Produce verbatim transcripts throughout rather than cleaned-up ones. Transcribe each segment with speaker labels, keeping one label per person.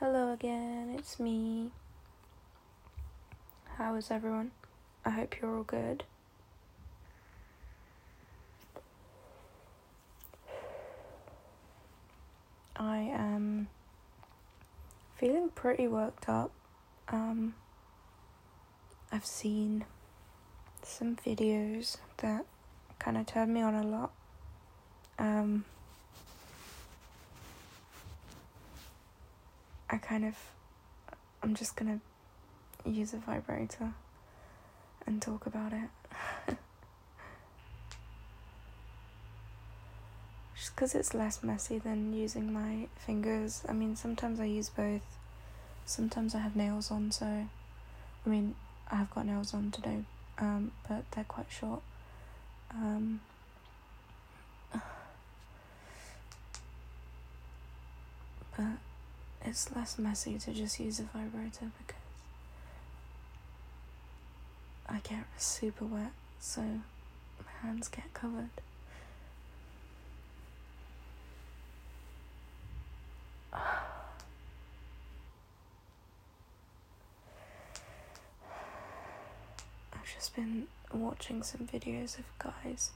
Speaker 1: Hello again, it's me. How is everyone? I hope you're all good. I am feeling pretty worked up. Um, I've seen some videos that kind of turned me on a lot. Um, I kind of, I'm just gonna use a vibrator and talk about it. Just because it's less messy than using my fingers. I mean, sometimes I use both. Sometimes I have nails on, so, I mean, I have got nails on today, um, but they're quite short. Um, but it's less messy to just use a vibrator because I get super wet, so my hands get covered. I've just been watching some videos of guys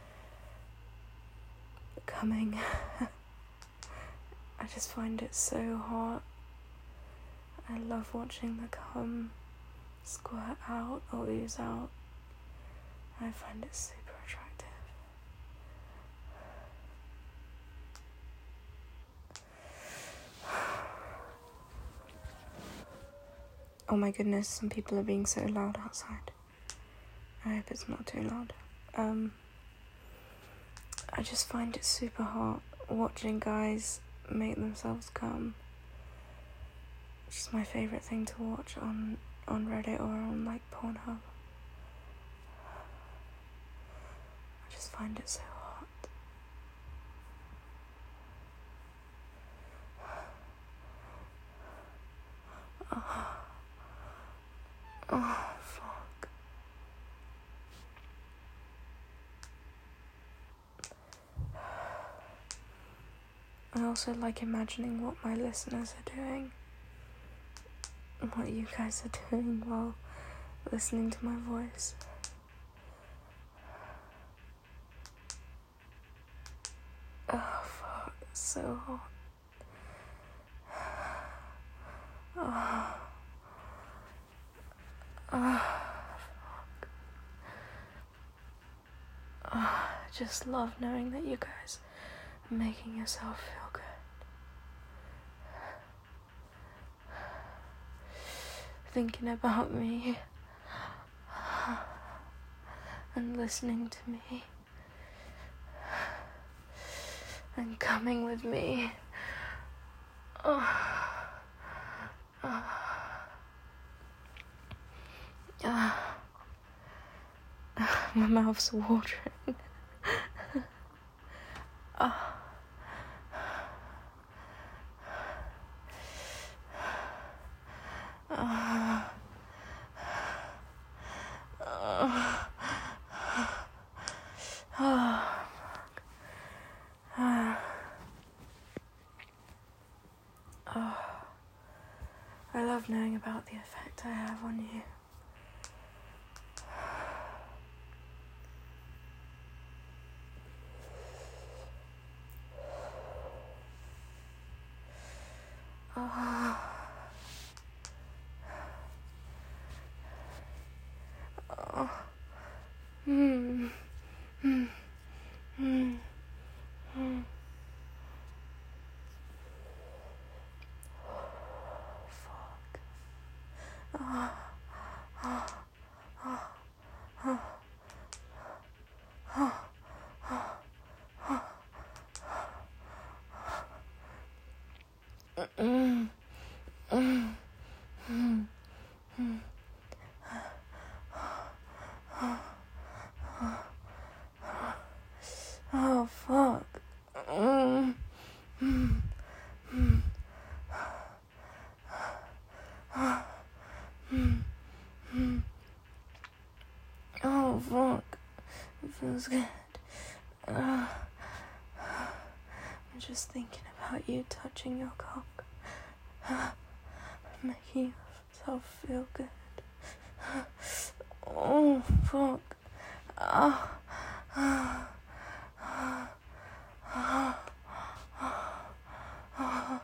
Speaker 1: coming. I just find it so hot. I love watching the cum squirt out or ooze out. I find it super attractive. Oh my goodness, some people are being so loud outside. I hope it's not too loud. Um, I just find it super hot watching guys make themselves come. It's just my favourite thing to watch on, on Reddit or on like Pornhub. I just find it so hot. Oh, oh fuck. I also like imagining what my listeners are doing. What you guys are doing while listening to my voice. Oh fuck, it's so hot. Oh, oh fuck. Oh, I just love knowing that you guys are making yourself feel good. Thinking about me and listening to me and coming with me. Oh. Oh. Oh. My mouth's watering. Oh. Oh. Oh. Oh. Oh. Oh. I love knowing about the effect I have on you. Oh. Oh. Hmm. Hmm. Hmm. Hmm. Fuck. Oh. Oh. Oh. Oh. Oh. Oh. Mm. Mm. Mm. Mm. Oh fuck. Mm. Mm. Mm. Mm. Mm. Oh fuck. It feels good. Uh, I'm just thinking about you touching your cock making yourself feel good. Oh, fuck. Ah. Ah. Ah. Ah. Ah.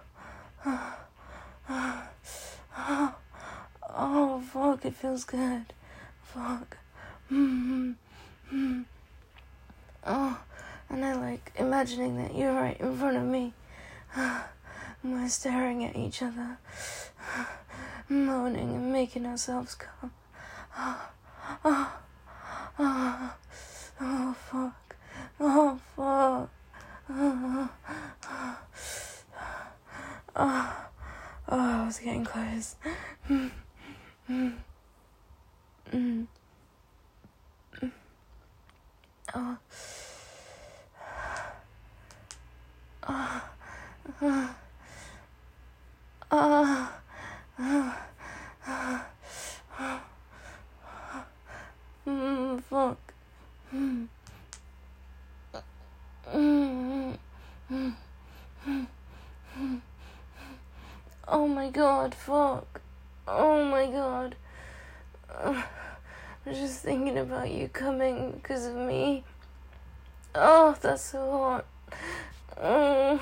Speaker 1: Ah. Ah. Oh, fuck, it feels good. Fuck. Mm-hmm. Mm-hmm. Oh, and I like imagining that you're right in front of me. And we're staring at each other, moaning and making ourselves come. Oh, oh, oh, oh, fuck. Oh, fuck. Oh, oh, oh, oh, I was getting close. Mm, mm, mm, mm. Oh. Oh. Oh. Oh. Oh. Oh. Mm, fuck. Mm. Mm. Mm. Mm. Mm. Oh my god, fuck. Oh my god. Uh, I'm just thinking about you coming because of me. Oh, that's so hot. Oh.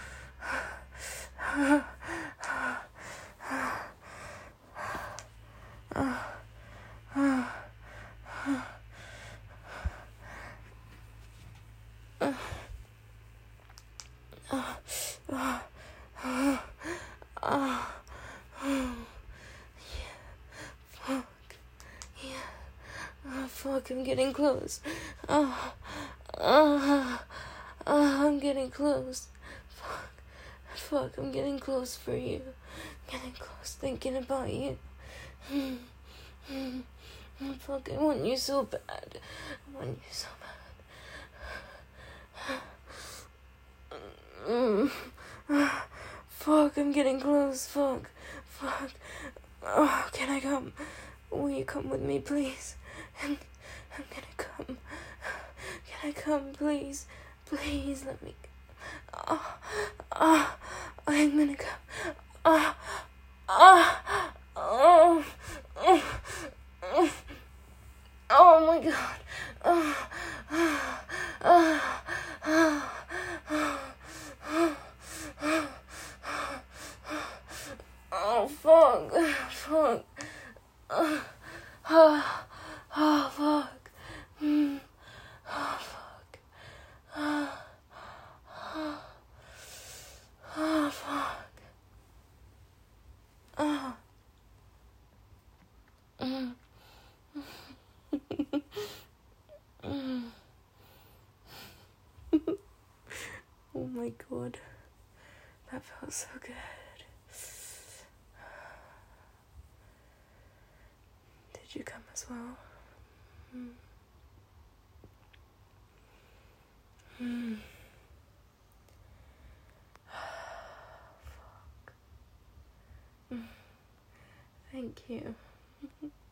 Speaker 1: Fuck, I'm getting close. Oh, oh, oh, I'm getting close. Fuck, fuck, I'm getting close for you. I'm getting close thinking about you. Mm, mm, mm, fuck, I want you so bad. I want you so bad. Mm, ah, fuck, I'm getting close. Fuck, fuck. Oh, can I come? Will you come with me, please? I'm, I'm gonna come. Can I come, please? Please let me. Oh, oh, I'm gonna come. Oh, oh, oh, oh, oh, oh my god. Oh, oh, oh, oh, oh, oh, oh, fuck, fuck. Oh, oh, oh, fuck. Mm. Oh, fuck. Oh, oh, oh, fuck. Oh. Mm. Mm. Oh my god. That felt so good. Did you come as well? Mm. Mm. Fuck. Mm. Thank you.